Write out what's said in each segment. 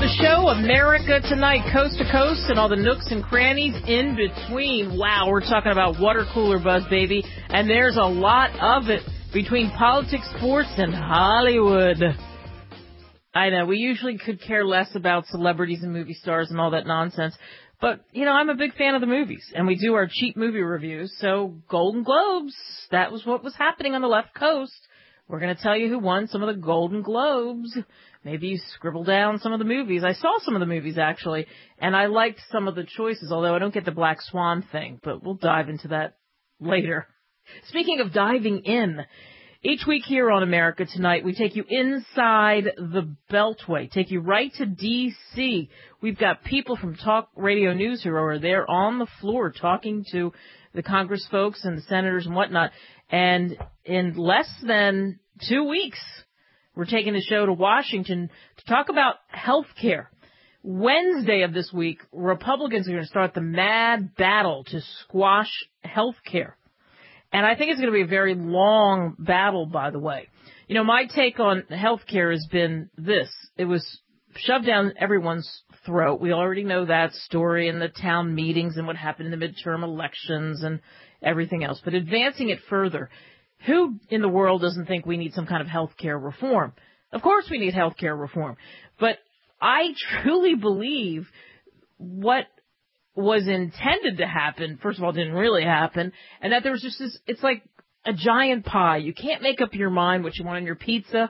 the show, America Tonight, coast to coast, and all the nooks and crannies in between. Wow, we're talking about water cooler buzz, baby, and there's a lot of it between politics, sports, and Hollywood. I know, we usually could care less about celebrities and movie stars and all that nonsense, but, you know, I'm a big fan of the movies, and we do our cheap movie reviews, so Golden Globes, that was what was happening on the left coast. We're going to tell you who won some of the Golden Globes. Maybe you scribble down some of the movies. I saw some of the movies, actually, and I liked some of the choices, although I don't get the Black Swan thing, but we'll dive into that later. Speaking of diving in, each week here on America Tonight, we take you inside the Beltway, take you right to D.C. We've got people from Talk Radio News who are there on the floor talking to the Congress folks and the senators and whatnot, and in less than 2 weeks, we're taking the show to Washington to talk about health care. Wednesday of this week, Republicans are going to start the mad battle to squash health care. And I think it's going to be a very long battle, by the way. You know, my take on health care has been this. It was shoved down everyone's throat. We already know that story in the town meetings and what happened in the midterm elections and everything else. But advancing it further, who in the world doesn't think we need some kind of health care reform? Of course we need health care reform. But I truly believe what was intended to happen, first of all, didn't really happen, and that there was just this, it's like a giant pie. You can't make up your mind what you want on your pizza.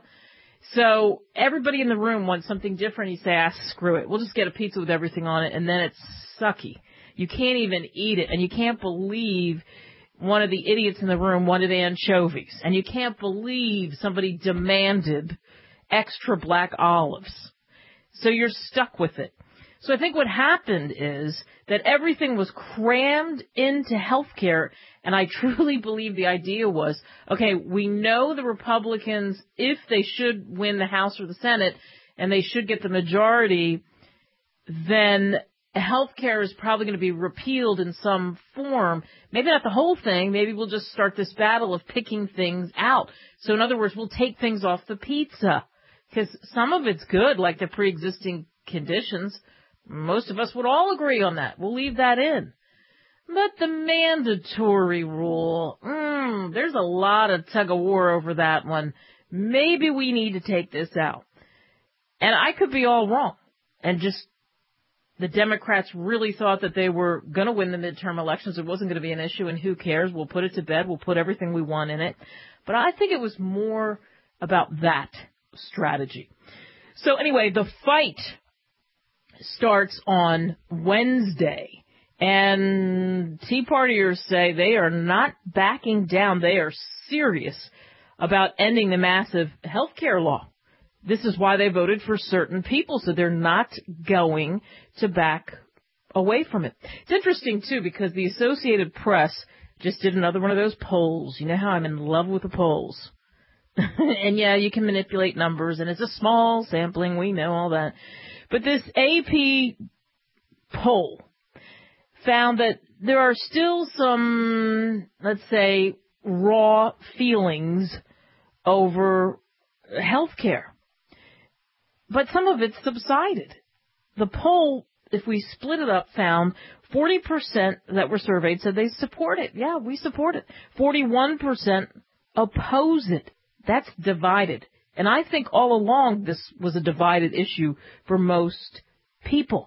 So everybody in the room wants something different. You say, screw it. We'll just get a pizza with everything on it, and then it's sucky. You can't even eat it, and you can't believe one of the idiots in the room wanted anchovies, and you can't believe somebody demanded extra black olives. So you're stuck with it. So I think what happened is that everything was crammed into healthcare, and I truly believe the idea was, okay, we know the Republicans, if they should win the House or the Senate, and they should get the majority, then health care is probably going to be repealed in some form. Maybe not the whole thing. Maybe we'll just start this battle of picking things out. So in other words, we'll take things off the pizza because some of it's good, like the pre-existing conditions. Most of us would all agree on that. We'll leave that in. But the mandatory rule, there's a lot of tug of war over that one. Maybe we need to take this out. And I could be all wrong and just the Democrats really thought that they were going to win the midterm elections. It wasn't going to be an issue, and who cares? We'll put it to bed. We'll put everything we want in it. But I think it was more about that strategy. So anyway, the fight starts on Wednesday, and Tea Partiers say they are not backing down. They are serious about ending the massive health care law. This is why they voted for certain people, so they're not going to back away from it. It's interesting, too, because the Associated Press just did another one of those polls. You know how I'm in love with the polls. And, yeah, you can manipulate numbers, and it's a small sampling. We know all that. But this AP poll found that there are still some, let's say, raw feelings over health care. But some of it subsided. The poll, if we split it up, found 40% that were surveyed said they support it. Yeah, we support it. 41% oppose it. That's divided. And I think all along this was a divided issue for most people.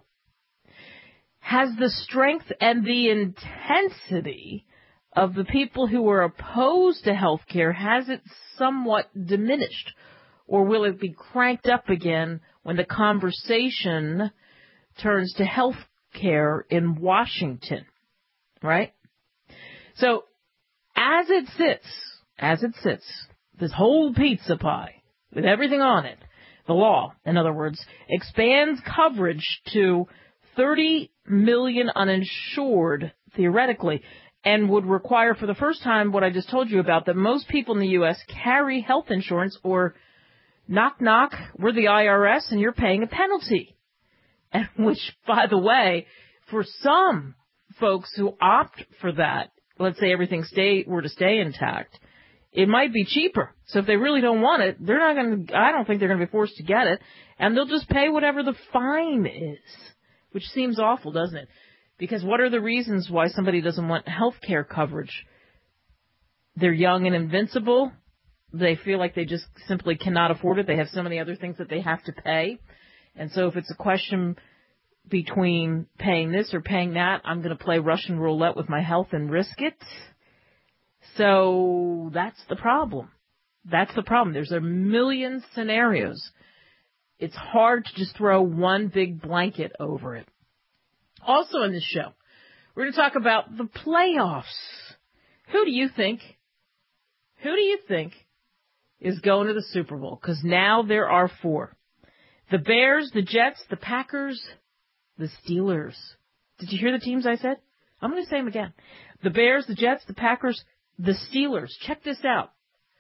Has the strength and the intensity of the people who are opposed to health care, has it somewhat diminished? Or will it be cranked up again when the conversation turns to health care in Washington, right? So as it sits, this whole pizza pie with everything on it, the law, in other words, expands coverage to 30 million uninsured, theoretically, and would require for the first time what I just told you about, that most people in the U.S. carry health insurance or knock, knock, we're the IRS and you're paying a penalty. And which, by the way, for some folks who opt for that, let's say everything were to stay intact, it might be cheaper. So if they really don't want it, I don't think they're going to be forced to get it. And they'll just pay whatever the fine is, which seems awful, doesn't it? Because what are the reasons why somebody doesn't want health care coverage? They're young and invincible. They feel like they just simply cannot afford it. They have so many other things that they have to pay. And so if it's a question between paying this or paying that, I'm going to play Russian roulette with my health and risk it. So that's the problem. That's the problem. There's a million scenarios. It's hard to just throw one big blanket over it. Also in this show, we're going to talk about the playoffs. Who do you think is going to the Super Bowl? Because now there are 4. The Bears, the Jets, the Packers, the Steelers. Did you hear the teams I said? I'm going to say them again. The Bears, the Jets, the Packers, the Steelers. Check this out.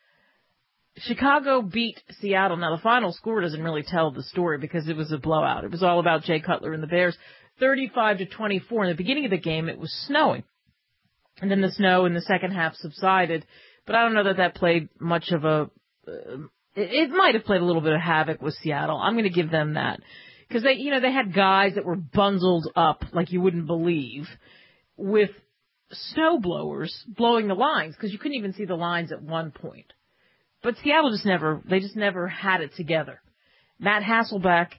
Chicago beat Seattle. Now, the final score doesn't really tell the story because it was a blowout. It was all about Jay Cutler and the Bears. 35-24. In the beginning of the game, it was snowing. And then the snow in the second half subsided. But I don't know that played much of a... it might have played a little bit of havoc with Seattle. I'm going to give them that. Because they had guys that were bundled up like you wouldn't believe with snow blowers blowing the lines because you couldn't even see the lines at one point. But Seattle just never had it together. Matt Hasselbeck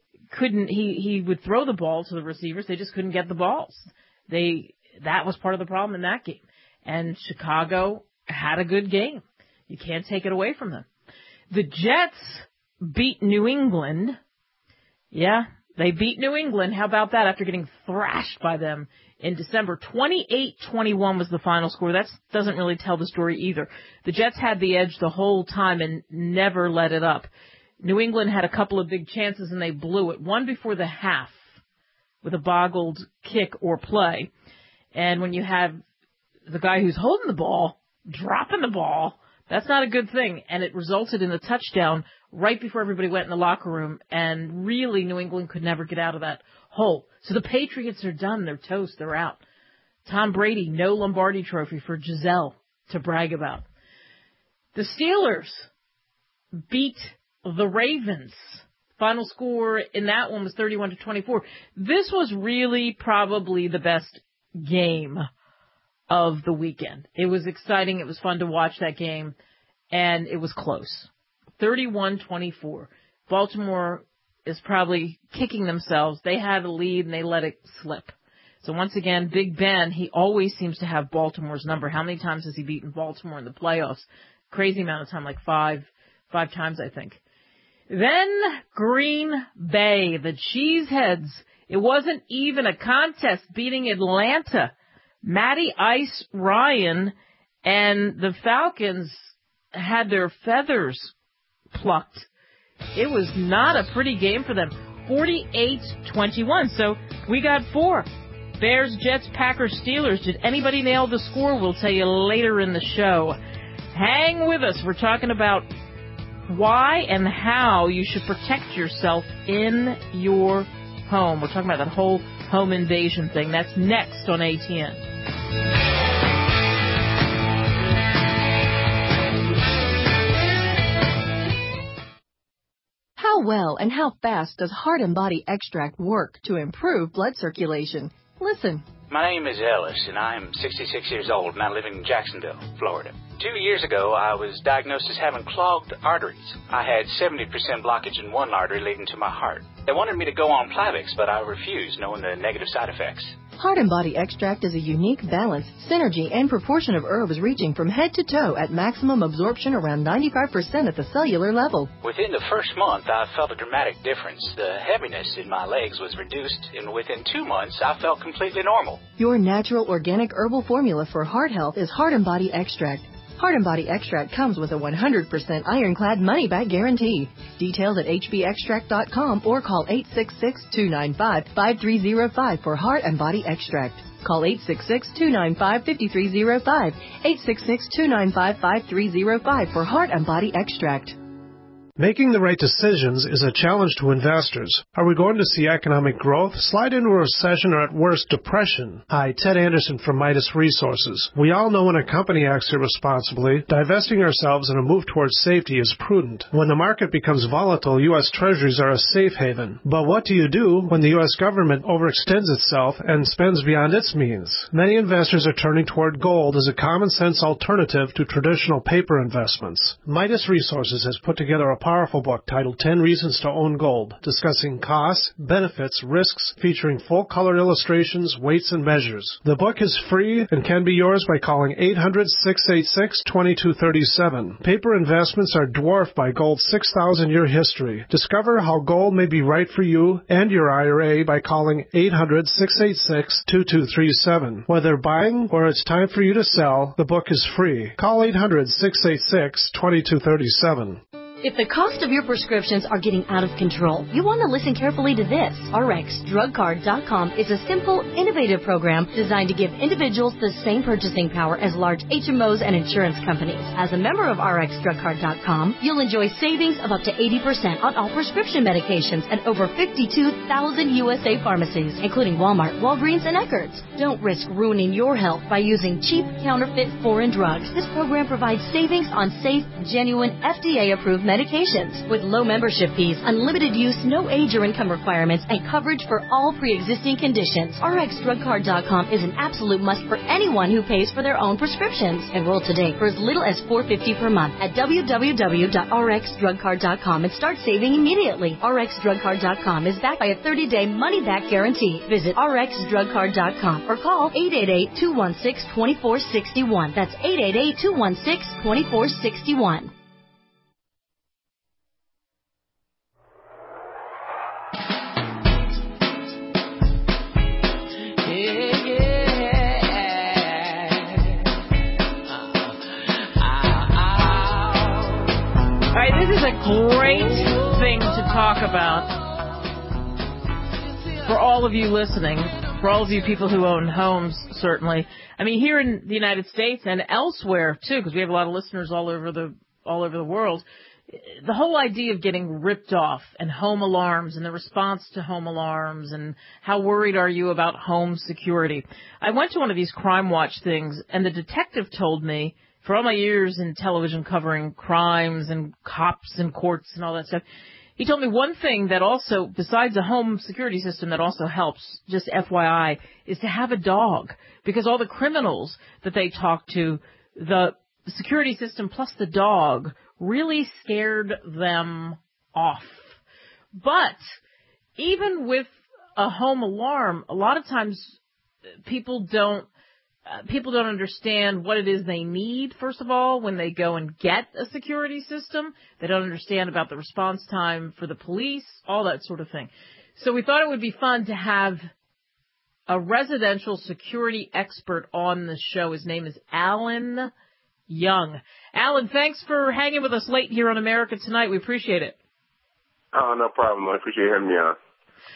he would throw the ball to the receivers. They just couldn't get the balls. That was part of the problem in that game. And Chicago had a good game. You can't take it away from them. The Jets beat New England. Yeah, they beat New England. How about that after getting thrashed by them in December? 28-21 was the final score. That doesn't really tell the story either. The Jets had the edge the whole time and never let it up. New England had a couple of big chances and they blew it. One before the half with a boggled kick or play. And when you have the guy who's holding the ball dropping the ball, that's not a good thing. And it resulted in a touchdown right before everybody went in the locker room. And really, New England could never get out of that hole. So the Patriots are done. They're toast. They're out. Tom Brady, no Lombardi trophy for Giselle to brag about. The Steelers beat the Ravens. Final score in that one was 31-24. This was really probably the best game of the weekend. It was exciting. It was fun to watch that game, and it was close. 31-24. Baltimore is probably kicking themselves. They had a lead, and they let it slip. So once again, Big Ben, he always seems to have Baltimore's number. How many times has he beaten Baltimore in the playoffs? Crazy amount of time, like five times, I think. Then Green Bay, the Cheeseheads. It wasn't even a contest beating Atlanta. Matty Ice Ryan and the Falcons had their feathers plucked. It was not a pretty game for them. 48-21. So we got 4. Bears, Jets, Packers, Steelers. Did anybody nail the score? We'll tell you later in the show. Hang with us. We're talking about why and how you should protect yourself in your home. We're talking about that whole home invasion thing. That's next on ATN. How well and how fast does Heart and Body Extract work to improve blood circulation? Listen. My name is Ellis, and I'm 66 years old, and I live in Jacksonville, Florida. 2 years ago, I was diagnosed as having clogged arteries. I had 70% blockage in one artery leading to my heart. They wanted me to go on Plavix, but I refused, knowing the negative side effects. Heart and Body Extract is a unique balance, synergy, and proportion of herbs reaching from head to toe at maximum absorption around 95% at the cellular level. Within the first month, I felt a dramatic difference. The heaviness in my legs was reduced, and within 2 months, I felt completely normal. Your natural organic herbal formula for heart health is Heart and Body Extract. Heart and Body Extract comes with a 100% ironclad money-back guarantee. Details at hbextract.com or call 866-295-5305 for Heart and Body Extract. Call 866-295-5305, 866-295-5305 for Heart and Body Extract. Making the right decisions is a challenge to investors. Are we going to see economic growth, slide into a recession, or at worst, depression? Hi, Ted Anderson from Midas Resources. We all know when a company acts irresponsibly, divesting ourselves in a move towards safety is prudent. When the market becomes volatile, U.S. Treasuries are a safe haven. But what do you do when the U.S. government overextends itself and spends beyond its means? Many investors are turning toward gold as a common-sense alternative to traditional paper investments. Midas Resources has put together a powerful book titled 10 Reasons to Own Gold, discussing costs, benefits, risks, featuring full-color illustrations, weights, and measures. The book is free and can be yours by calling 800-686-2237. Paper investments are dwarfed by gold's 6,000-year history. Discover how gold may be right for you and your IRA by calling 800-686-2237. Whether buying or it's time for you to sell, the book is free. Call 800-686-2237. If the cost of your prescriptions are getting out of control, you want to listen carefully to this. RxDrugCard.com is a simple, innovative program designed to give individuals the same purchasing power as large HMOs and insurance companies. As a member of RxDrugCard.com, you'll enjoy savings of up to 80% on all prescription medications at over 52,000 USA pharmacies, including Walmart, Walgreens, and Eckerd's. Don't risk ruining your health by using cheap, counterfeit, foreign drugs. This program provides savings on safe, genuine, FDA-approved medications with low membership fees, unlimited use, no age or income requirements, and coverage for all pre-existing conditions. RxDrugCard.com is an absolute must for anyone who pays for their own prescriptions. Enroll today for as little as $4.50 per month at www.rxdrugcard.com and start saving immediately. RxDrugCard.com is backed by a 30-day money-back guarantee. Visit RxDrugCard.com or call 888-216-2461. That's 888-216-2461. This is a great thing to talk about for all of you listening, for all of you people who own homes, certainly. I mean, here in the United States and elsewhere, too, because we have a lot of listeners all over the world, the whole idea of getting ripped off and home alarms and the response to home alarms and how worried are you about home security. I went to one of these Crime Watch things, and the detective told me, for all my years in television covering crimes and cops and courts and all that stuff, he told me one thing that also, besides a home security system that also helps, just FYI, is to have a dog. Because all the criminals that they talk to, the security system plus the dog really scared them off. But even with a home alarm, a lot of times people don't understand what it is they need, first of all, when they go and get a security system. They don't understand about the response time for the police, all that sort of thing. So we thought it would be fun to have a residential security expert on the show. His name is Alan Young. Alan, thanks for hanging with us late here on America Tonight. We appreciate it. Oh, no problem. I appreciate having me on.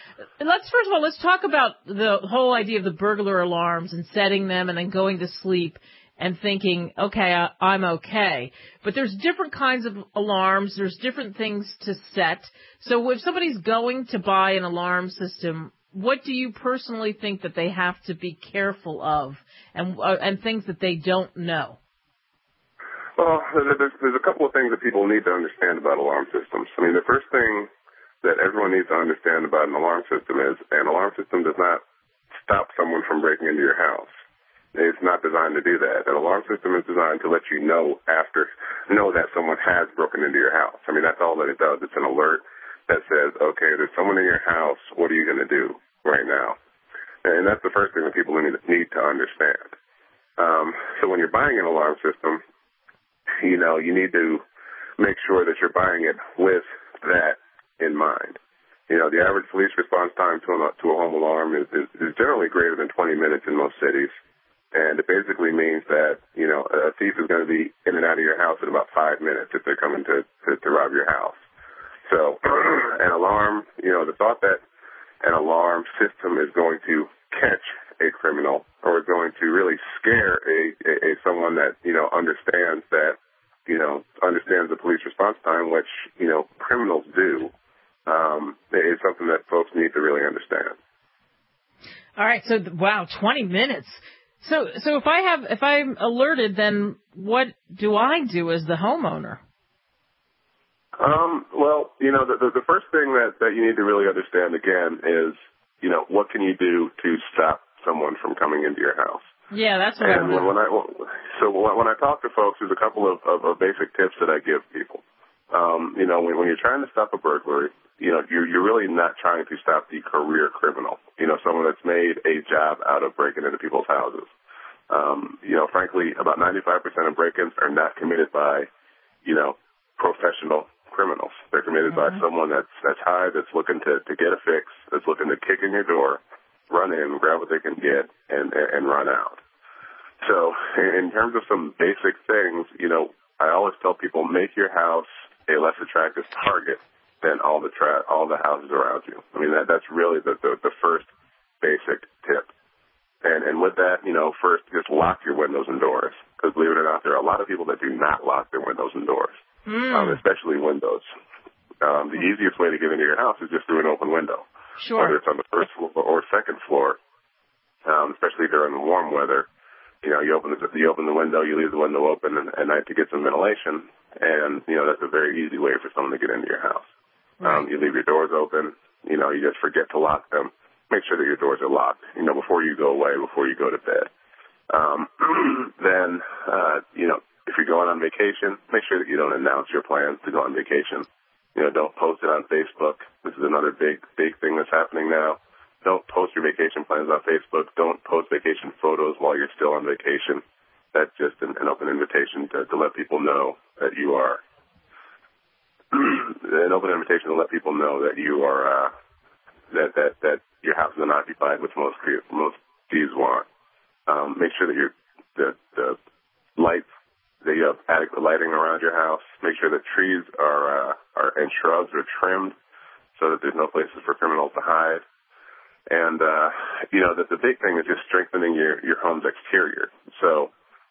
Let's talk about the whole idea of the burglar alarms and setting them and then going to sleep and thinking, okay, I'm okay. But there's different kinds of alarms. There's different things to set. So if somebody's going to buy an alarm system, what do you personally think that they have to be careful of and things that they don't know? Well, there's a couple of things that people need to understand about alarm systems. I mean, the first thing that everyone needs to understand about an alarm system is an alarm system does not stop someone from breaking into your house. It's not designed to do that. An alarm system is designed to let you know that someone has broken into your house. I mean, that's all that it does. It's an alert that says, okay, there's someone in your house. What are you going to do right now? And that's the first thing that people need to understand. So when you're buying an alarm system, you need to make sure that you're buying it with that in mind. The average police response time to a home alarm is generally greater than 20 minutes in most cities. And it basically means that, a thief is going to be in and out of your house in about 5 minutes if they're coming to rob your house. So an alarm, the thought that an alarm system is going to catch a criminal or is going to really scare someone that, understands that understands the police response time, which, criminals do, is something that folks need to really understand. All right. So, wow, 20 minutes. So if I'm alerted, then what do I do as the homeowner? Well, the first thing that you need to really understand again is, what can you do to stop someone from coming into your house? Yeah, that's what I want. When I talk to folks, there's a couple of basic tips that I give people. When you're trying to stop a burglary, you're really not trying to stop the career criminal, someone that's made a job out of breaking into people's houses. Frankly, about 95% of break-ins are not committed by, professional criminals. They're committed by someone that's high, that's looking to get a fix, that's looking to kick in your door, run in, grab what they can get, and run out. So in terms of some basic things, I always tell people, make your house a less attractive target than all the houses around you. I mean, that's really the first basic tip. And with that, first just lock your windows and doors. Because believe it or not, there are a lot of people that do not lock their windows and doors, especially windows. The easiest way to get into your house is just through an open window. Sure. Whether it's on the first floor or second floor, especially during the warm weather. You open the window, you leave the window open at night to get some ventilation, and, that's a very easy way for someone to get into your house. Right. You leave your doors open, you just forget to lock them. Make sure that your doors are locked, before you go away, before you go to bed. Then, if you're going on vacation, make sure that you don't announce your plans to go on vacation. Don't post it on Facebook. This is another big thing that's happening now. Don't post your vacation plans on Facebook. Don't post vacation photos while you're still on vacation. That's just an open invitation to let people know that you are an open invitation to let people know that you are that your house is unoccupied, which most thieves want. Make sure that the lights, that you have adequate lighting around your house. Make sure that trees are and shrubs are trimmed so that there's no places for criminals to hide. And, that the big thing is just strengthening your home's exterior. So,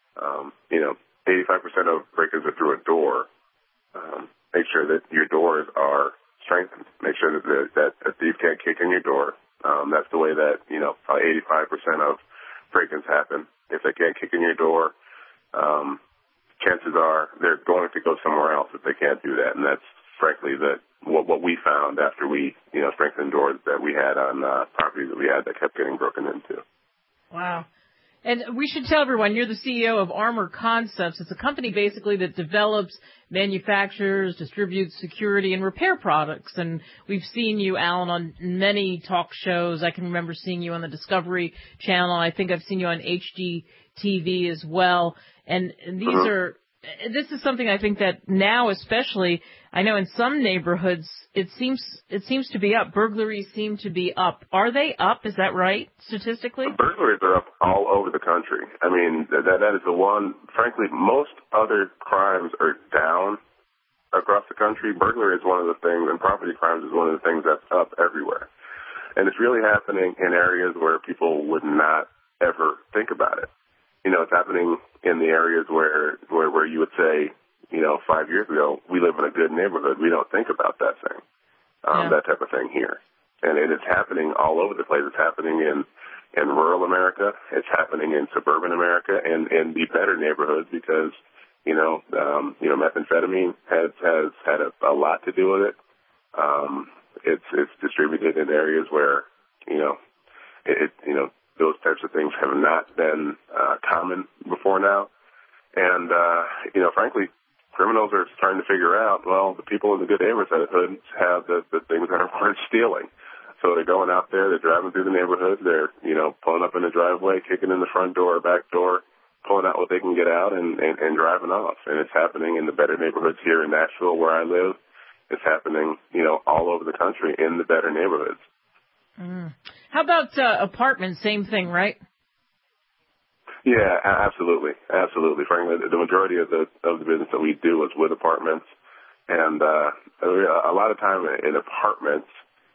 85% of break-ins are through a door. Make sure that your doors are strengthened. Make sure that a thief can't kick in your door. That's the way that, probably 85% of break-ins happen. If they can't kick in your door, chances are they're going to go somewhere else if they can't do that. And that's, frankly, what we found after we, strengthened doors that we had on properties that we had that kept getting broken into. Wow. And we should tell everyone, you're the CEO of Armor Concepts. It's a company basically that develops, manufactures, distributes security and repair products. And we've seen you, Alan, on many talk shows. I can remember seeing you on the Discovery Channel. I think I've seen you on HGTV as well. And these this is something I think that now especially, I know in some neighborhoods it seems to be up. Burglaries seem to be up. Are they up? Is that right, statistically? Burglaries are up all over the country. I mean, that is the one. Frankly, most other crimes are down across the country. Burglary is one of the things, and property crimes is one of the things that's up everywhere. And it's really happening in areas where people would not ever think about it. It's happening in the areas where you would say, 5 years ago, we live in a good neighborhood. We don't think about that thing, that type of thing here. And it's happening all over the place. It's happening in rural America. It's happening in suburban America and in the better neighborhoods because, methamphetamine has had a lot to do with it. It's distributed in areas where, those types of things have not been common before now. And, frankly, criminals are starting to figure out, well, the people in the good neighborhoods have the things that are worth stealing. So they're going out there, they're driving through the neighborhood, they're, pulling up in the driveway, kicking in the front door or back door, pulling out what they can get out and driving off. And it's happening in the better neighborhoods here in Nashville where I live. It's happening, all over the country in the better neighborhoods. Mm. How about apartments? Same thing, right? Yeah, absolutely. Absolutely. Frankly, the majority of the business that we do is with apartments. And a lot of time in apartments,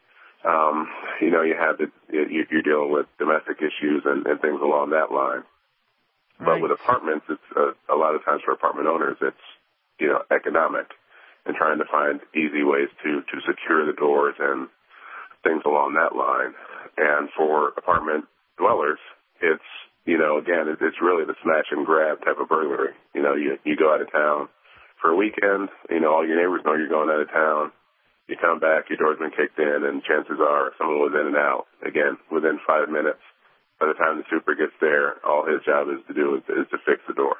you're dealing with domestic issues and things along that line. Right. But with apartments, it's a lot of times for apartment owners, it's economic and trying to find easy ways to secure the doors and things along that line. And for apartment dwellers, it's, again, it's really the smash and grab type of burglary. You go out of town for a weekend, all your neighbors know you're going out of town. You come back, your door's been kicked in, and chances are someone was in and out. Again, within 5 minutes. By the time the super gets there, all his job is to fix the door.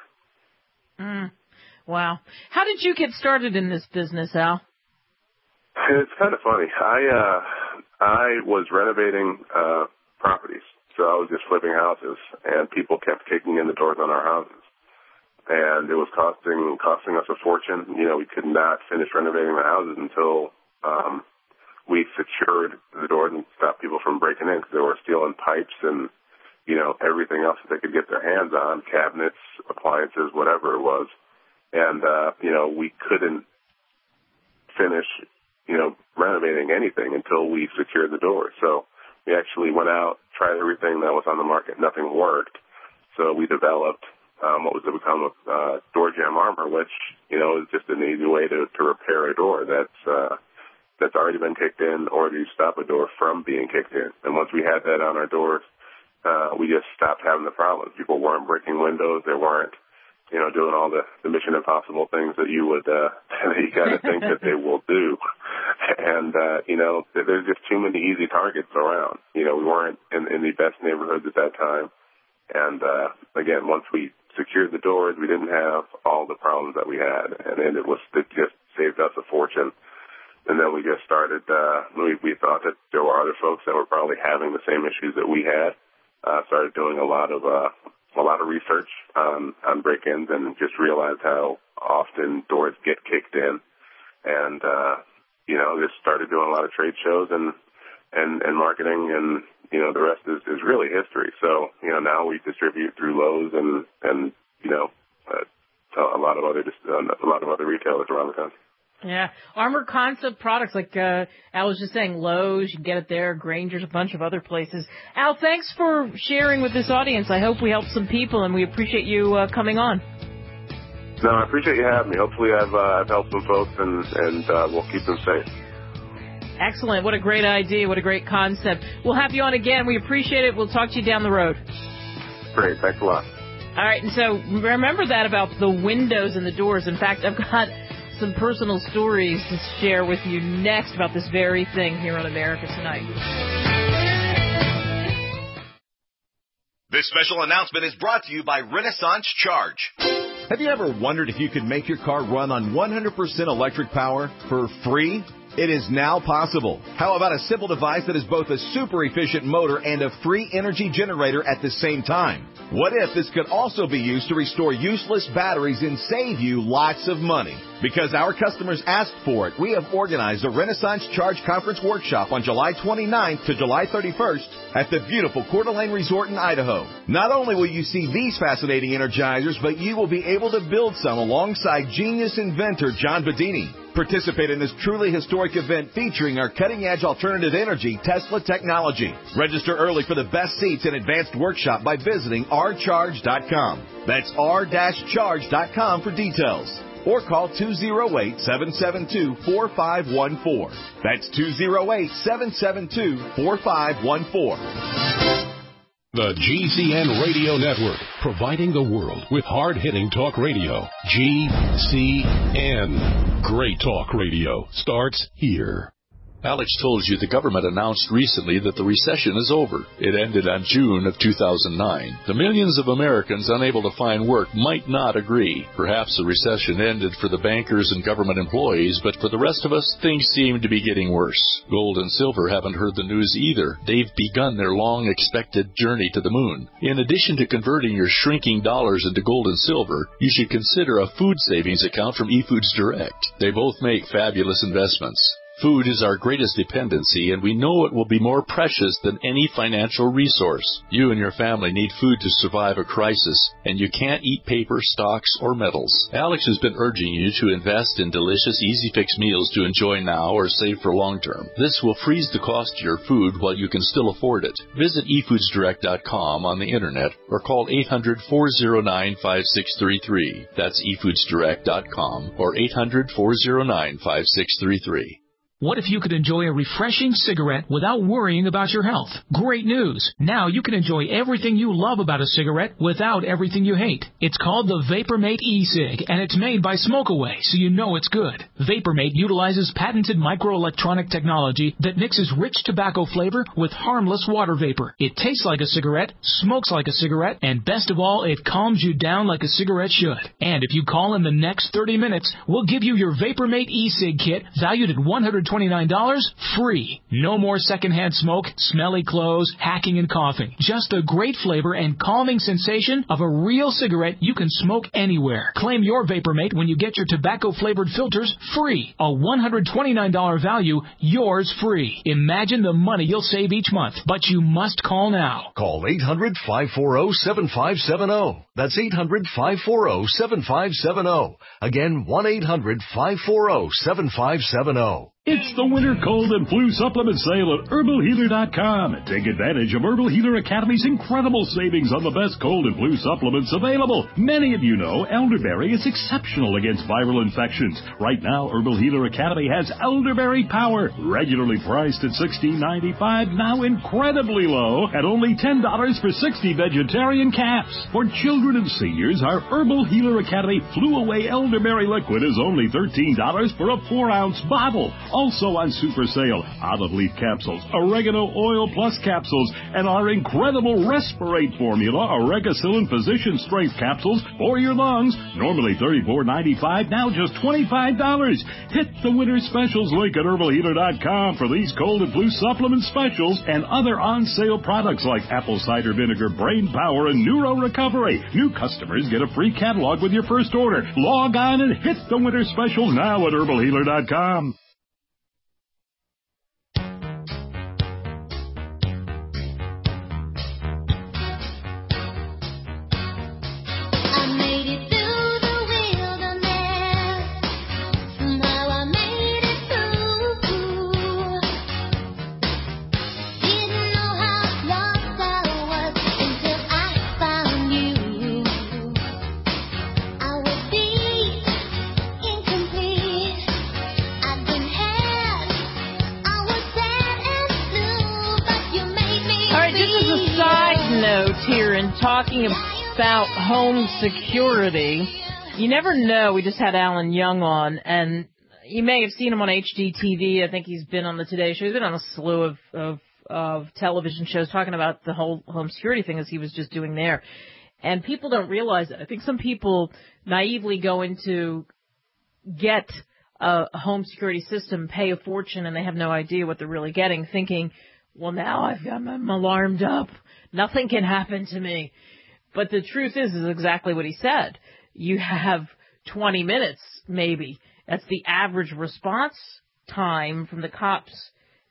Wow. How did you get started in this business, Al? It's kind of funny. I was renovating properties, so I was just flipping houses, and people kept kicking in the doors on our houses. And it was costing us a fortune. We could not finish renovating the houses until we secured the doors and stopped people from breaking in, because they were stealing pipes and, everything else that they could get their hands on, cabinets, appliances, whatever it was. And, we couldn't finish, renovating anything until we secured the doors. So we actually went out, tried everything that was on the market. Nothing worked. So we developed what was to become a door jam armor, which, is just an easy way to repair a door that's already been kicked in, or to stop a door from being kicked in. And once we had that on our doors, we just stopped having the problems. People weren't breaking windows. They weren't, doing all the Mission Impossible things that you would, you got to think that they will do. And, there's just too many easy targets around. We weren't in the best neighborhoods at that time. And, again, once we secured the doors, we didn't have all the problems that we had. And then it just saved us a fortune. And then we just started, we thought that there were other folks that were probably having the same issues that we had. Started doing a lot of research on break-ins, and just realized how often doors get kicked in. And, just started doing a lot of trade shows and marketing, and, the rest is really history. So, now we distribute through Lowe's and a lot of other retailers around the country. Yeah. Armor Concept products, like Al was just saying, Lowe's, you can get it there, Granger's, a bunch of other places. Al, thanks for sharing with this audience. I hope we helped some people, and we appreciate you coming on. No, I appreciate you having me. Hopefully I've helped some folks, and we'll keep them safe. Excellent. What a great idea. What a great concept. We'll have you on again. We appreciate it. We'll talk to you down the road. Great. Thanks a lot. All right. And so remember that about the windows and the doors. In fact, I've got some personal stories to share with you next about this very thing here on America Tonight. This special announcement is brought to you by Renaissance Charge. Have you ever wondered if you could make your car run on 100% electric power for free? It is now possible. How about a simple device that is both a super efficient motor and a free energy generator at the same time? What if this could also be used to restore useless batteries and save you lots of money? Because our customers asked for it, we have organized a Renaissance Charge Conference Workshop on July 29th to July 31st at the beautiful Coeur d'Alene Resort in Idaho. Not only will you see these fascinating energizers, but you will be able to build some alongside genius inventor John Bedini. Participate in this truly historic event featuring our cutting-edge alternative energy Tesla technology. Register early for the best seats and advanced workshop by visiting rcharge.com. That's r-charge.com for details. Or call 208-772-4514. That's 208-772-4514. The GCN Radio Network, providing the world with hard-hitting talk radio. GCN. Great talk radio starts here. Alex told you the government announced recently that the recession is over. It ended on June of 2009. The millions of Americans unable to find work might not agree. Perhaps the recession ended for the bankers and government employees, but for the rest of us, things seem to be getting worse. Gold and silver haven't heard the news either. They've begun their long-expected journey to the moon. In addition to converting your shrinking dollars into gold and silver, you should consider a food savings account from eFoods Direct. They both make fabulous investments. Food is our greatest dependency, and we know it will be more precious than any financial resource. You and your family need food to survive a crisis, and you can't eat paper, stocks, or metals. Alex has been urging you to invest in delicious, easy-fix meals to enjoy now or save for long term. This will freeze the cost of your food while you can still afford it. Visit efoodsdirect.com on the internet or call 800-409-5633. That's efoodsdirect.com or 800-409-5633. What if you could enjoy a refreshing cigarette without worrying about your health? Great news! Now you can enjoy everything you love about a cigarette without everything you hate. It's called the VaporMate e-cig, and it's made by Smokeaway, so you know it's good. VaporMate utilizes patented microelectronic technology that mixes rich tobacco flavor with harmless water vapor. It tastes like a cigarette, smokes like a cigarette, and best of all, it calms you down like a cigarette should. And if you call in the next 30 minutes, we'll give you your VaporMate e-cig kit valued at $129 free. No more secondhand smoke, smelly clothes, hacking and coughing. Just a great flavor and calming sensation of a real cigarette you can smoke anywhere. Claim your VaporMate when you get your tobacco-flavored filters free. A $129 value, yours free. Imagine the money you'll save each month, but you must call now. Call 800-540-7570. That's 800-540-7570. Again, 1-800-540-7570. It's the winter cold and flu supplement sale at HerbalHealer.com. Take advantage of Herbal Healer Academy's incredible savings on the best cold and flu supplements available. Many of you know elderberry is exceptional against viral infections. Right now, Herbal Healer Academy has Elderberry Power, regularly priced at $16.95, now incredibly low at only $10 for 60 vegetarian caps. For children and seniors, our Herbal Healer Academy Flu Away Elderberry Liquid is only $13 for a 4-ounce bottle. Also on super sale, olive leaf capsules, oregano oil plus capsules, and our incredible Respirate formula, Oregacillin Physician Strength capsules for your lungs. Normally $34.95, now just $25. Hit the winter specials link at HerbalHealer.com for these cold and flu supplement specials and other on-sale products like apple cider vinegar, brain power, and neuro recovery. New customers get a free catalog with your first order. Log on and hit the winter specials now at HerbalHealer.com. Here and talking about home security. You never know. We just had Alan Young on, and you may have seen him on HGTV. I think he's been on the Today Show. He's been on a slew of television shows talking about the whole home security thing as he was just doing there. And people don't realize it. I think some people naively go into get a home security system, pay a fortune, and they have no idea what they're really getting, thinking, well, now I'm alarmed up. Nothing can happen to me. But the truth is exactly what he said. You have 20 minutes, maybe. That's the average response time from the cops'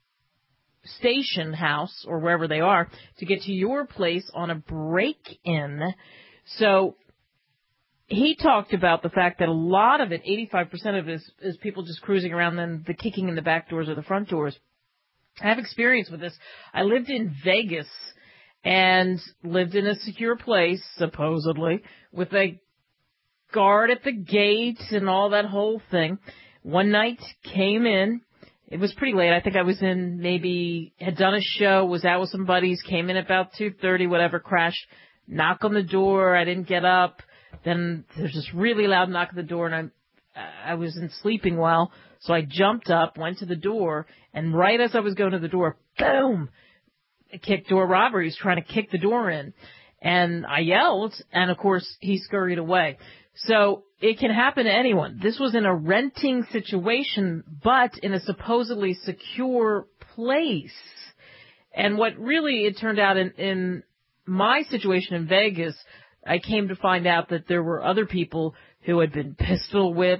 station house or wherever they are to get to your place on a break-in. So he talked about the fact that a lot of it, 85% of it, is people just cruising around, then the kicking in the back doors or the front doors. I have experience with this. I lived in Vegas and lived in a secure place, supposedly, with a guard at the gate and all that whole thing. One night, came in. It was pretty late. I think I was in, maybe had done a show, was out with some buddies, came in about 2:30, whatever, crashed, knock on the door. I didn't get up. Then there's this really loud knock at the door, and I wasn't sleeping well. So I jumped up, went to the door, and right as I was going to the door, boom, a kick door robber. He was trying to kick the door in. And I yelled, and of course, he scurried away. So it can happen to anyone. This was in a renting situation, but in a supposedly secure place. And what really it turned out in my situation in Vegas, I came to find out that there were other people who had been pistol whipped,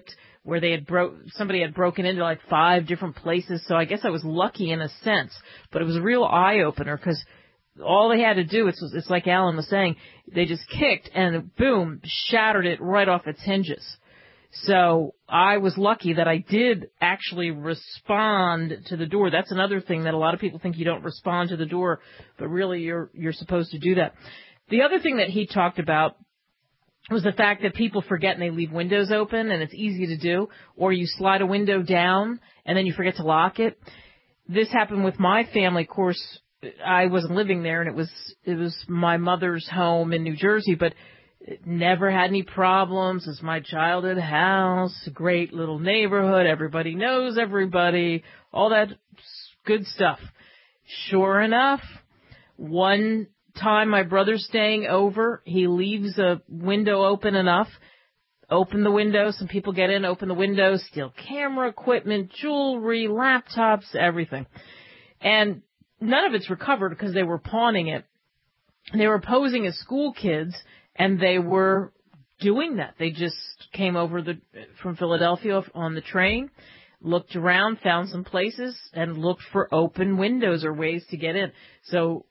where somebody had broken into like 5 different places. So I guess I was lucky in a sense, but it was a real eye opener because all they had to do, it's like Alan was saying, they just kicked and boom, shattered it right off its hinges. So I was lucky that I did actually respond to the door. That's another thing that a lot of people think you don't respond to the door, but really you're supposed to do that. The other thing that he talked about was the fact that people forget and they leave windows open, and it's easy to do, or you slide a window down and then you forget to lock it. This happened with my family. Of course, I wasn't living there, and it was my mother's home in New Jersey, but it never had any problems. It's my childhood house, a great little neighborhood. Everybody knows everybody, all that good stuff. Sure enough, one time my brother's staying over, he leaves a window open enough. Open the window, some people get in, open the window, steal camera equipment, jewelry, laptops, everything. And none of it's recovered because they were pawning it. They were posing as school kids, and they were doing that. They just came over from Philadelphia on the train, looked around, found some places, and looked for open windows or ways to get in. So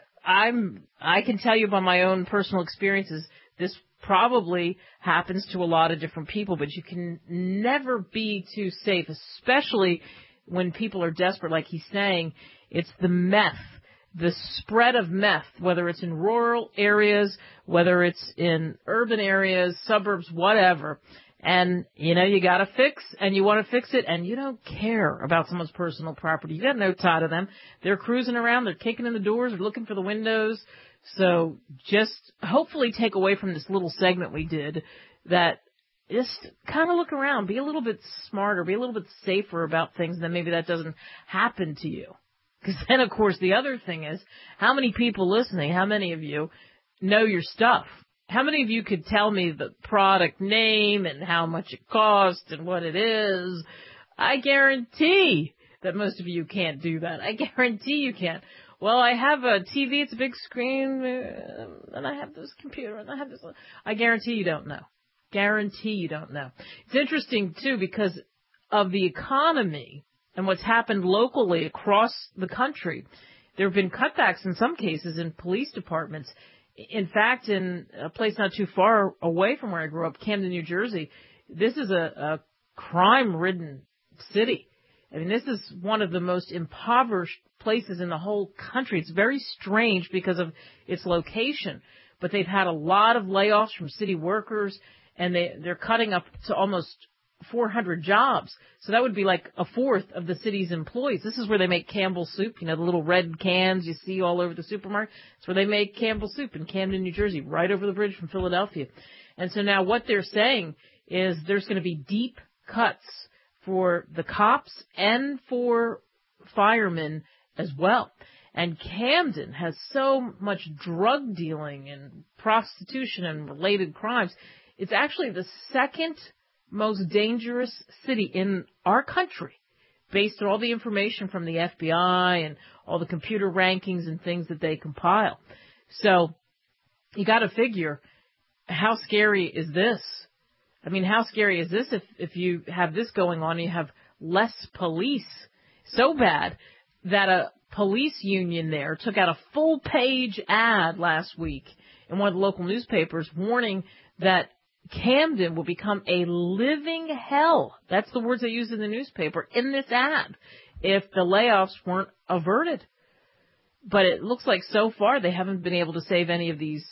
I can tell you by my own personal experiences, this probably happens to a lot of different people, but you can never be too safe, especially when people are desperate, like he's saying. It's the meth, the spread of meth, whether it's in rural areas, whether it's in urban areas, suburbs, whatever. And, you got to fix, and you want to fix it, and you don't care about someone's personal property. You got no tie to them. They're cruising around. They're kicking in the doors. They're looking for the windows. So just hopefully take away from this little segment we did that just kind of look around. Be a little bit smarter. Be a little bit safer about things, and then maybe that doesn't happen to you. Because then, of course, the other thing is, how many people listening, how many of you know your stuff? How many of you could tell me the product name and how much it costs and what it is? I guarantee that most of you can't do that. I guarantee you can't. Well, I have a TV, it's a big screen, and I have this computer, and I have this. I guarantee you don't know. Guarantee you don't know. It's interesting, too, because of the economy and what's happened locally across the country. There have been cutbacks in some cases in police departments. In fact, in a place not too far away from where I grew up, Camden, New Jersey, this is a crime-ridden city. I mean, this is one of the most impoverished places in the whole country. It's very strange because of its location, but they've had a lot of layoffs from city workers, and they're cutting up to almost 400 jobs. So that would be like a fourth of the city's employees. This is where they make Campbell's soup, the little red cans you see all over the supermarket. It's where they make Campbell's soup in Camden, New Jersey, right over the bridge from Philadelphia. And so now what they're saying is there's going to be deep cuts for the cops and for firemen as well. And Camden has so much drug dealing and prostitution and related crimes. It's actually the second most dangerous city in our country, based on all the information from the FBI and all the computer rankings and things that they compile. So you got to figure, how scary is this? I mean, how scary is this if you have this going on and you have less police? So bad that a police union there took out a full-page ad last week in one of the local newspapers warning that Camden will become a living hell. That's the words they used in the newspaper in this ad if the layoffs weren't averted. But it looks like so far they haven't been able to save any of these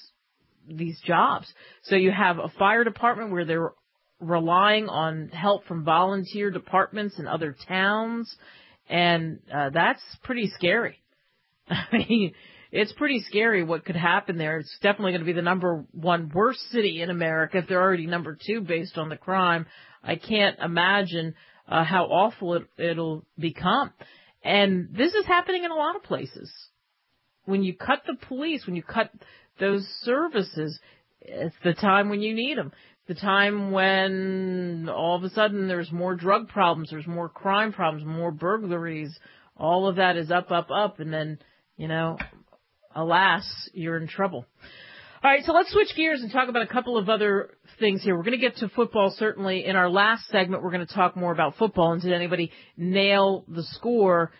jobs. So you have a fire department where they're relying on help from volunteer departments in other towns, and that's pretty scary. I mean, it's pretty scary what could happen there. It's definitely going to be the number one worst city in America if they're already number 2 based on the crime. I can't imagine how awful it'll become. And this is happening in a lot of places. When you cut the police, when you cut those services, it's the time when you need them. The time when all of a sudden there's more drug problems, there's more crime problems, more burglaries. All of that is up, and then, alas, you're in trouble. All right, so let's switch gears and talk about a couple of other things here. We're going to get to football, certainly. In our last segment, we're going to talk more about football. And did anybody nail the score?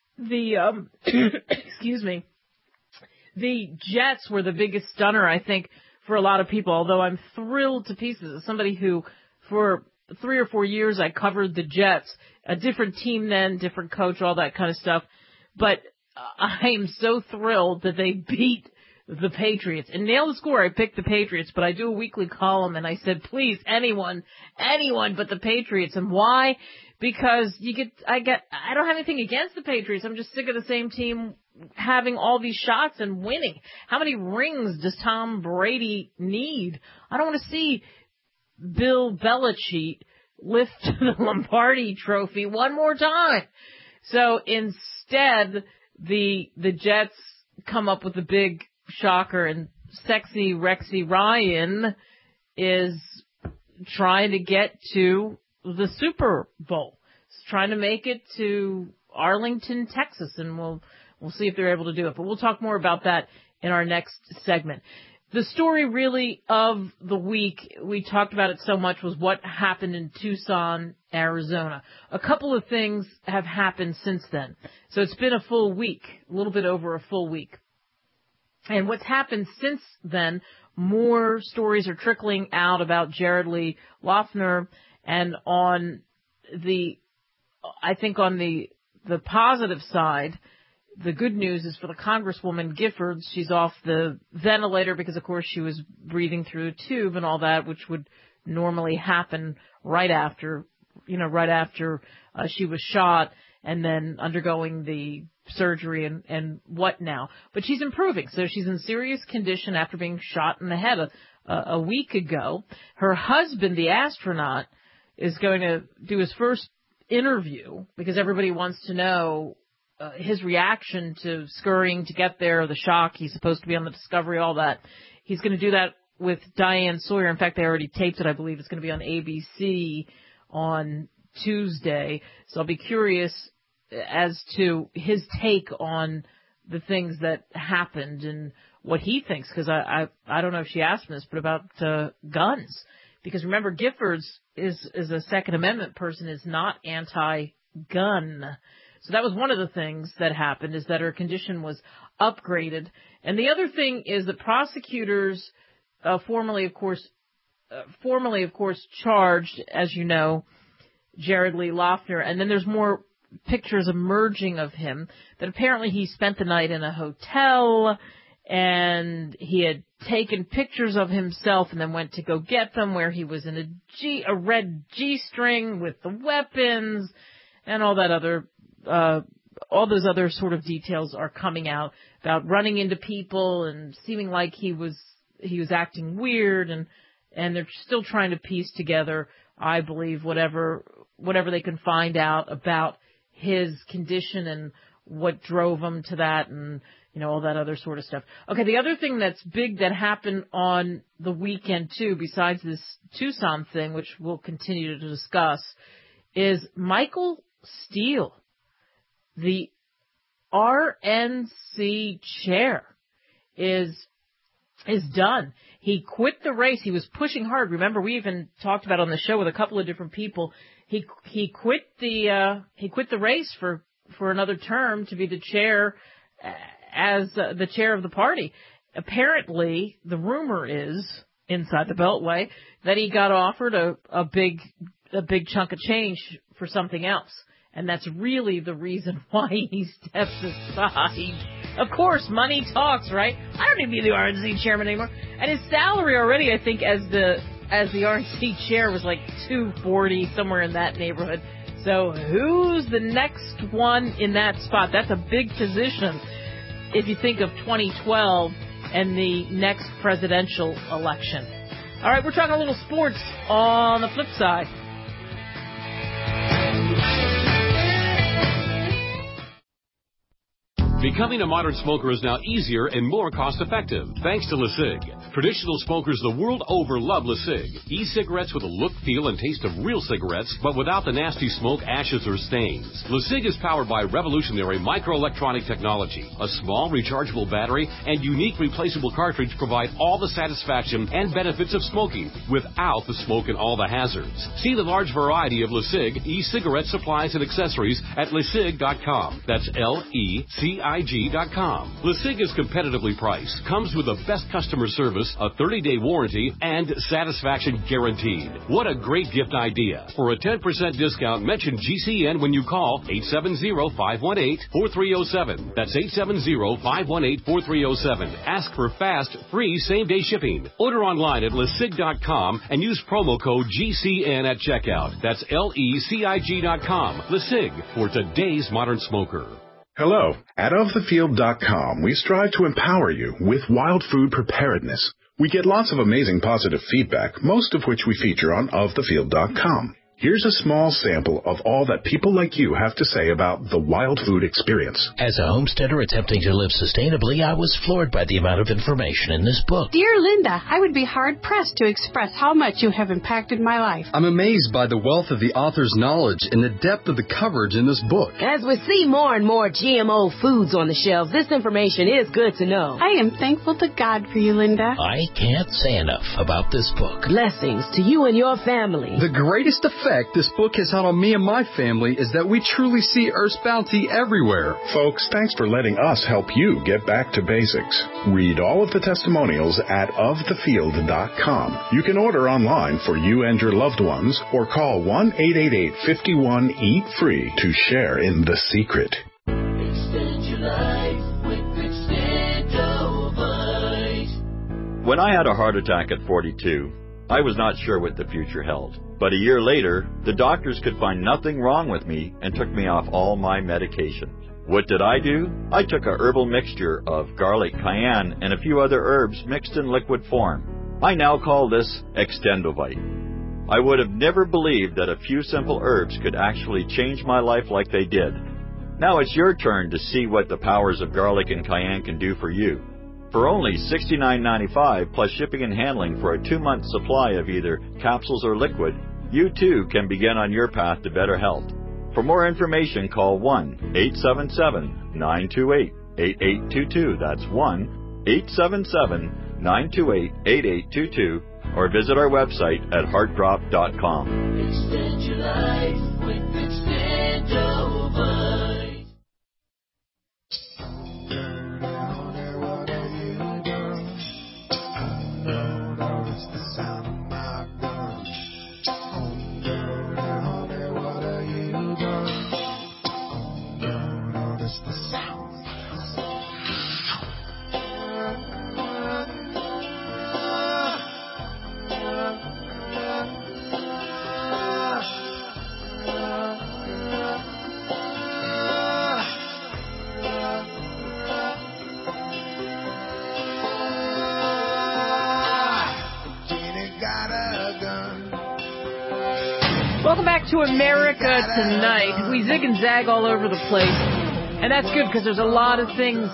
Excuse me. The Jets were the biggest stunner, I think, for a lot of people, although I'm thrilled to pieces. As somebody who, for 3 or 4 years, I covered the Jets, a different team then, different coach, all that kind of stuff. But I am so thrilled that they beat the Patriots. And nail the score, I picked the Patriots, but I do a weekly column, and I said, please, anyone but the Patriots. And why? Because I don't have anything against the Patriots. I'm just sick of the same team having all these shots and winning. How many rings does Tom Brady need? I don't want to see Bill Belichick lift the Lombardi trophy one more time. So instead, the Jets come up with a big shocker, and sexy Rexy Ryan is trying to get to the Super Bowl. He's trying to make it to Arlington, Texas, and we'll see if they're able to do it. But we'll talk more about that in our next segment. The story really of the week, we talked about it so much, was what happened in Tucson, Arizona. A couple of things have happened since then. So it's been a full week, a little bit over a full week. And what's happened since then, more stories are trickling out about Jared Lee Loughner. And on the positive side, the good news is for the Congresswoman Giffords. She's off the ventilator because, of course, she was breathing through a tube and all that, which would normally happen right after she was shot and then undergoing the surgery and what now. But she's improving, so she's in serious condition after being shot in the head a week ago. Her husband, the astronaut, is going to do his first interview because everybody wants to know his reaction to scurrying to get there, the shock. He's supposed to be on the Discovery, all that. He's going to do that with Diane Sawyer. In fact, they already taped it, I believe. It's going to be on ABC on Tuesday. So I'll be curious as to his take on the things that happened and what he thinks, because I don't know if she asked him this, but about guns. Because remember, Giffords is a Second Amendment person, is not anti-gun. So that was one of the things that happened, is that her condition was upgraded. And the other thing is that prosecutors formally, of course, charged, as you know, Jared Lee Loughner. And then there's more pictures emerging of him that apparently he spent the night in a hotel and he had taken pictures of himself and then went to go get them, where he was in a red G-string with the weapons and all that other, all those other sort of details are coming out about running into people and seeming like he was acting weird, and they're still trying to piece together, I believe, whatever they can find out about his condition and what drove him to that, and all that other sort of stuff. Okay, the other thing that's big that happened on the weekend too, besides this Tucson thing, which we'll continue to discuss, is Michael Steele, the RNC chair, is done. He quit the race. He was pushing hard. Remember, we even talked about on the show with a couple of different people. He quit the race for another term to be the chair, as the chair of the party. Apparently, the rumor is inside the Beltway that he got offered a big chunk of change for something else, and that's really the reason why he stepped aside. Of course, money talks, right? I don't need to be the RNC chairman anymore. And his salary already, I think, as the RNC chair was like $240, somewhere in that neighborhood. So who's the next one in that spot? That's a big position if you think of 2012 and the next presidential election. All right, we're talking a little sports on the flip side. Becoming a modern smoker is now easier and more cost-effective, thanks to LeSig. Traditional smokers the world over love LeSig. E-cigarettes with a look, feel, and taste of real cigarettes, but without the nasty smoke, ashes, or stains. LeSig is powered by revolutionary microelectronic technology. A small rechargeable battery and unique replaceable cartridge provide all the satisfaction and benefits of smoking without the smoke and all the hazards. See the large variety of LeSig e-cigarette supplies and accessories at LeSig.com. That's LECIG.com. LeSig is competitively priced, comes with the best customer service, a 30-day warranty, and satisfaction guaranteed. What a great gift idea. For a 10% discount, mention GCN when you call 870-518-4307. That's 870-518-4307. Ask for fast, free, same-day shipping. Order online at LeSig.com and use promo code GCN at checkout. That's LECIG.com. LeSig, for today's modern smoker. Hello. At OfTheField.com, we strive to empower you with wild food preparedness. We get lots of amazing positive feedback, most of which we feature on OfTheField.com. Here's a small sample of all that people like you have to say about the wild food experience. As a homesteader attempting to live sustainably, I was floored by the amount of information in this book. Dear Linda, I would be hard-pressed to express how much you have impacted my life. I'm amazed by the wealth of the author's knowledge and the depth of the coverage in this book. As we see more and more GMO foods on the shelves, this information is good to know. I am thankful to God for you, Linda. I can't say enough about this book. Blessings to you and your family. The greatest effect this book has had on me and my family is that we truly see Earth's bounty everywhere. Folks, thanks for letting us help you get back to basics. Read all of the testimonials at ofthefield.com. You can order online for you and your loved ones or call 1-888-51-EAT-FREE to share in the secret. Extend your life with Extendovite. When I had a heart attack at 42, I was not sure what the future held. But a year later, the doctors could find nothing wrong with me and took me off all my medication. What did I do? I took a herbal mixture of garlic, cayenne, and a few other herbs mixed in liquid form. I now call this Extendovite. I would have never believed that a few simple herbs could actually change my life like they did. Now it's your turn to see what the powers of garlic and cayenne can do for you. For only $69.95 plus shipping and handling for a 2-month supply of either capsules or liquid, you too can begin on your path to better health. For more information, call 1-877-928-8822. That's 1-877-928-8822. Or visit our website at heartdrop.com. Extend your life with Extendovite. Welcome back to America Tonight. We zig and zag all over the place, and that's good because there's a lot of things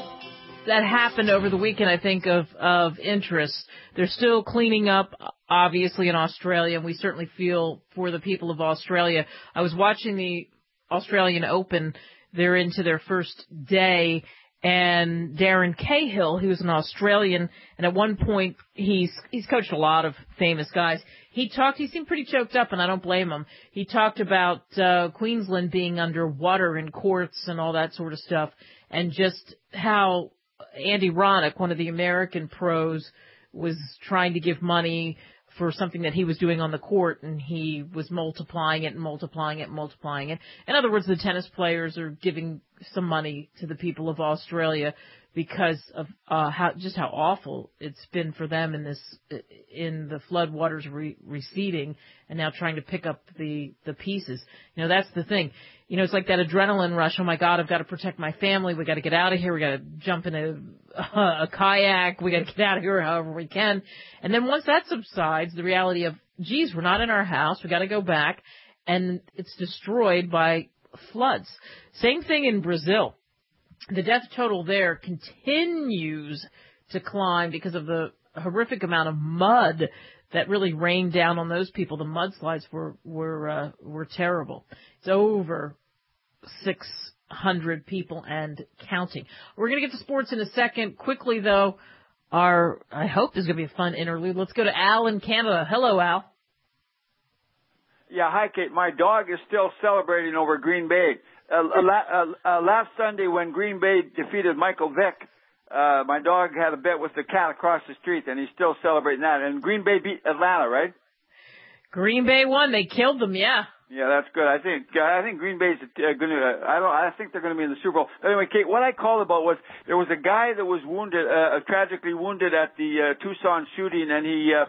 that happened over the weekend, I think, of interest. They're still cleaning up, obviously, in Australia, and we certainly feel for the people of Australia. I was watching the Australian Open. They're into their first day, and Darren Cahill, who's an Australian, and at one point he's coached a lot of famous guys. He seemed pretty choked up, and I don't blame him. He talked about Queensland being underwater in courts and all that sort of stuff, and just how Andy Roddick, one of the American pros, was trying to give money for something that he was doing on the court, and he was multiplying it and multiplying it and multiplying it. In other words, the tennis players are giving some money to the people of Australia because of how awful it's been for them in the floodwaters receding, and now trying to pick up the pieces. You know, that's the thing. You know, it's like that adrenaline rush. Oh my God, I've got to protect my family. We got to get out of here. We got to jump in a kayak. We got to get out of here however we can. And then once that subsides, the reality of, geez, we're not in our house. We got to go back, and it's destroyed by floods. Same thing in Brazil. The death total there continues to climb because of the horrific amount of mud that really rained down on those people. The mudslides were terrible. It's over 600 people and counting. We're going to get to sports in a second. Quickly, though, I hope this is going to be a fun interlude. Let's go to Al in Canada. Hello, Al. Yeah, hi, Kate. My dog is still celebrating over Green Bay. Last Sunday when Green Bay defeated Michael Vick, my dog had a bet with the cat across the street, and he's still celebrating that. And Green Bay beat Atlanta, right? Green Bay won. They killed them, yeah. Yeah, that's good. I think Green Bay's going to. I think they're going to be in the Super Bowl. Anyway, Kate, what I called about was there was a guy that was wounded, tragically wounded at the Tucson shooting, and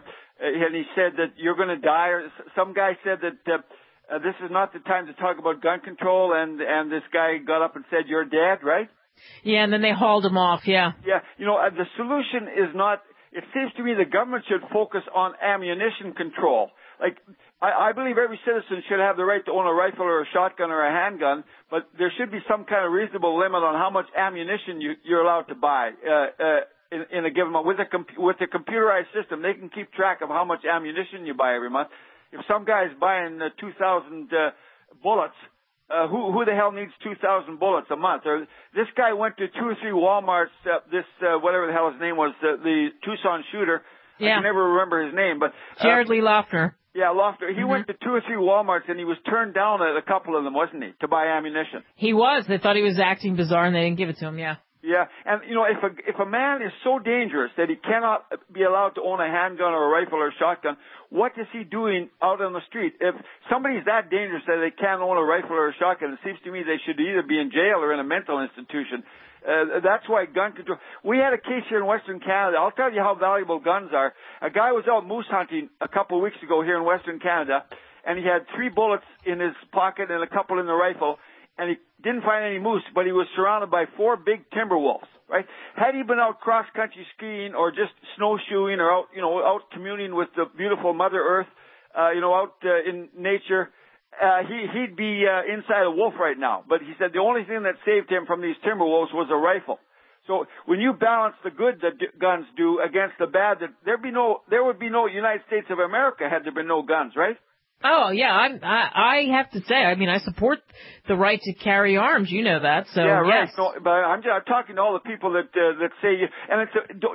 he said that you're going to die. Or some guy said that this is not the time to talk about gun control, and this guy got up and said you're dead, right? Yeah, and then they hauled him off. Yeah. Yeah, the solution is not. It seems to me the government should focus on ammunition control. Like, I believe every citizen should have the right to own a rifle or a shotgun or a handgun, but there should be some kind of reasonable limit on how much ammunition you're allowed to buy in a given month. With a computerized system, they can keep track of how much ammunition you buy every month. If some guy's buying 2,000 bullets, who the hell needs 2,000 bullets a month? Or this guy went to 2 or 3 Walmarts. Whatever the hell his name was, the Tucson shooter. Yeah. I can never remember his name, but Jared Lee Loughner. Yeah, Loughner. He went to 2 or 3 Walmarts, and he was turned down at a couple of them, wasn't he, to buy ammunition? He was. They thought he was acting bizarre, and they didn't give it to him. Yeah. Yeah, and if a man is so dangerous that he cannot be allowed to own a handgun or a rifle or a shotgun, what is he doing out on the street? If somebody's that dangerous that they can't own a rifle or a shotgun, it seems to me they should either be in jail or in a mental institution. That's why gun control. We had a case here in Western Canada. I'll tell you how valuable guns are. A guy was out moose hunting a couple of weeks ago here in Western Canada, and he had 3 bullets in his pocket and a couple in the rifle, and he didn't find any moose, but he was surrounded by 4 big timber wolves, right? Had he been out cross-country skiing or just snowshoeing or out communing with the beautiful Mother Earth, out in nature, he'd be inside a wolf right now. But he said the only thing that saved him from these timber wolves was a rifle. So when you balance the good that guns do against the bad, there would be no United States of America had there been no guns, right? Oh yeah, I have to say, I mean, I support the right to carry arms. You know that, so yeah, right. Yes. No, but I'm talking to all the people that say, and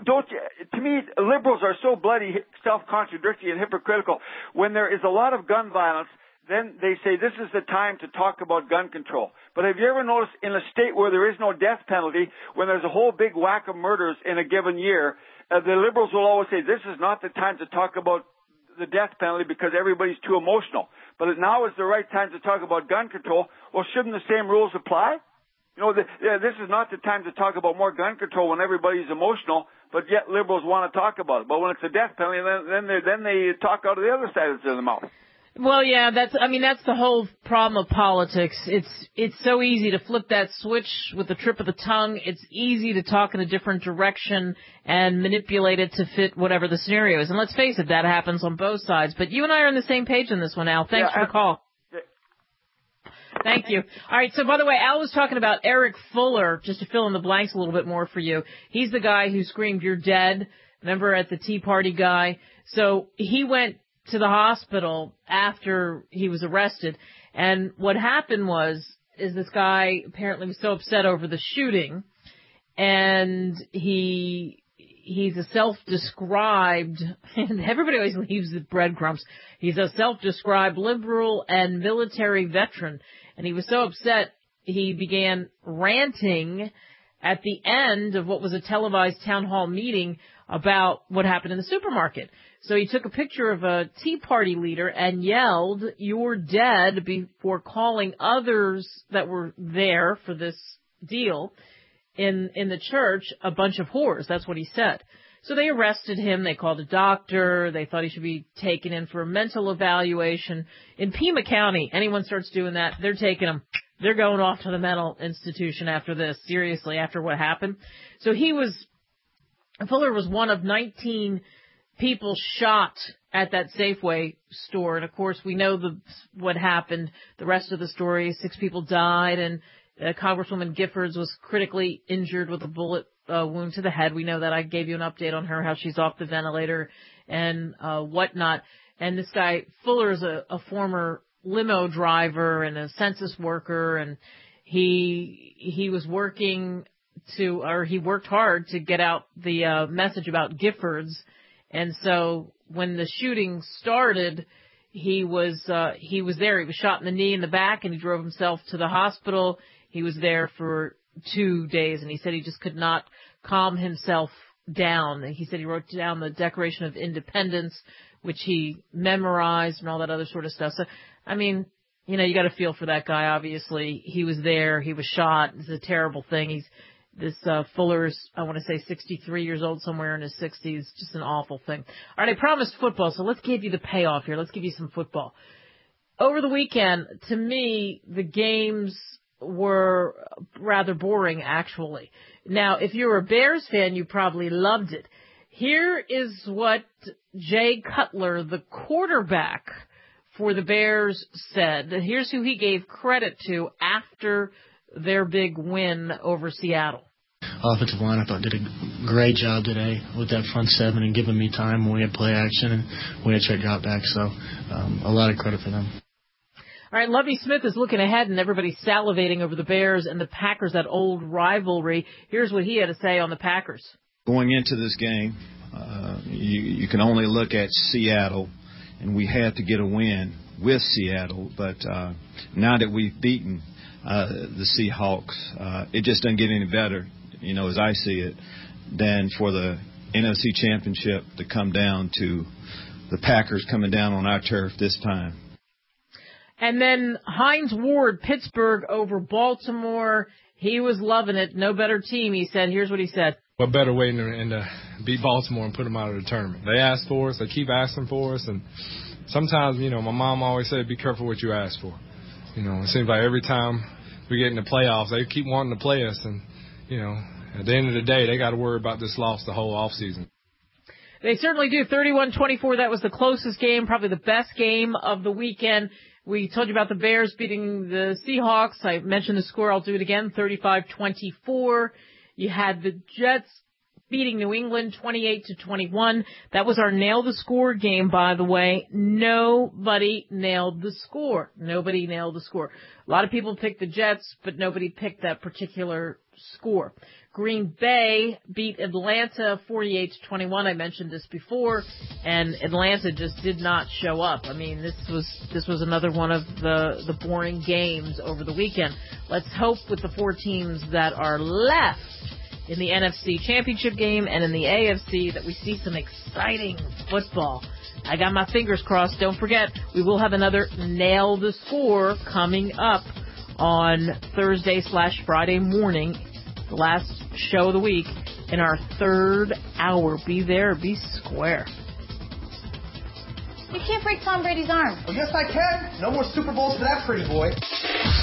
to me, liberals are so bloody self-contradictory and hypocritical. When there is a lot of gun violence, then they say this is the time to talk about gun control. But have you ever noticed in a state where there is no death penalty, when there's a whole big whack of murders in a given year, the liberals will always say this is not the time to talk about the death penalty because everybody's too emotional. But now is the right time to talk about gun control. Well, shouldn't the same rules apply? This is not the time to talk about more gun control when everybody's emotional, but yet liberals want to talk about it. But when it's a death penalty, then they talk out of the other side of the mouth. Well, yeah, that's the whole problem of politics. It's so easy to flip that switch with the trip of the tongue. It's easy to talk in a different direction and manipulate it to fit whatever the scenario is. And let's face it, that happens on both sides. But you and I are on the same page on this one, Al. Thanks for the call. Thank you. All right, so by the way, Al was talking about Eric Fuller, just to fill in the blanks a little bit more for you. He's the guy who screamed, "You're dead," remember, at the Tea Party guy. So he went to the hospital after he was arrested, and what happened is this guy apparently was so upset over the shooting, and he's a self-described, and everybody always leaves the breadcrumbs, he's a self-described liberal and military veteran, and he was so upset he began ranting at the end of what was a televised town hall meeting about what happened in the supermarket. So he took a picture of a Tea Party leader and yelled, "You're dead," before calling others that were there for this deal in the church a bunch of whores. That's what he said. So they arrested him. They called a doctor. They thought he should be taken in for a mental evaluation. In Pima County, anyone starts doing that, they're taking him. They're going off to the mental institution after this, seriously, after what happened. So Fuller was one of 19 people shot at that Safeway store. And, of course, we know what happened. The rest of the story, 6 people died, and Congresswoman Giffords was critically injured with a bullet wound to the head. We know that. I gave you an update on her, how she's off the ventilator and whatnot. And this guy, Fuller, is a former limo driver and a census worker, and he was working he worked hard to get out the message about Giffords. And so when the shooting started, he was there. He was shot in the knee and the back, and he drove himself to the hospital. He was there for 2 days, and he said he just could not calm himself down. He said he wrote down the Declaration of Independence, which he memorized and all that other sort of stuff. So, I mean, you know, you got to feel for that guy, obviously. He was there. He was shot. It's a terrible thing. This Fuller's, I want to say 63 years old, somewhere in his 60s. Just an awful thing. All right, I promised football, so let's give you the payoff here. Let's give you some football. Over the weekend, to me, the games were rather boring, actually. Now, if you're a Bears fan, you probably loved it. Here is what Jay Cutler, the quarterback for the Bears, said. Here's who he gave credit to after their big win over Seattle. Offensive line, I thought, did a great job today with that front seven and giving me time when we had play action and we had check drop back. So a lot of credit for them. All right, Lovie Smith is looking ahead, and everybody's salivating over the Bears and the Packers, that old rivalry. Here's what he had to say on the Packers. Going into this game, you can only look at Seattle, and we had to get a win with Seattle. But now that we've beaten the Seahawks, it just doesn't get any better, you know, as I see it, than for the NFC Championship to come down to the Packers coming down on our turf this time. And then Hines Ward, Pittsburgh over Baltimore. He was loving it. No better team, he said. Here's what he said. What better way than to beat Baltimore and put them out of the tournament? They asked for us. They keep asking for us. And sometimes, you know, my mom always said, be careful what you ask for. You know, it seems like every time we get in the playoffs, they keep wanting to play us. And, you know, at the end of the day, they got to worry about this loss the whole offseason. They certainly do. 31-24, that was the closest game, probably the best game of the weekend. We told you about the Bears beating the Seahawks. I mentioned the score. I'll do it again, 35-24. You had the Jets beating New England 28-21. That was our Nail the Score game, by the way. Nobody nailed the score. Nobody nailed the score. A lot of people picked the Jets, but nobody picked that particular score. Green Bay beat Atlanta 48-21. I mentioned this before, and Atlanta just did not show up. I mean, this was another one of the boring games over the weekend. Let's hope with the 4 teams that are left in the NFC Championship game and in the AFC that we see some exciting football. I got my fingers crossed. Don't forget, we will have another Nail the Score coming up on Thursday/Friday morning, the last show of the week, in our 3rd hour. Be there, be square. You can't break Tom Brady's arm. Well, yes, I can. No more Super Bowls for that pretty boy.